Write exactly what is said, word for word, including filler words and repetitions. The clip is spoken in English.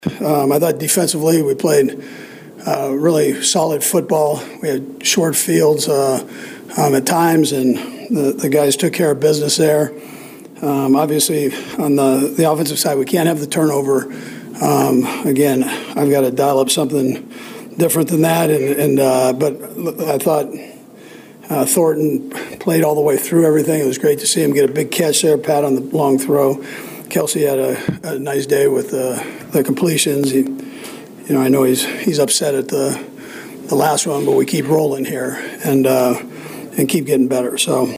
Um, I thought defensively we played uh, really solid football. We had short fields uh, um, at times, and the, the guys took care of business there. Um, obviously, on the, the offensive side, we can't have the turnover. Um, again, I've got to dial up something different than that. And, and uh, but I thought uh, Thornton played all the way through everything. It was great to see him get a big catch there, pat on the long throw. Kelsey had a, a nice day with uh, the completions. He, you know, I know he's he's upset at the the last one, but we keep rolling here and uh, and keep getting better. So.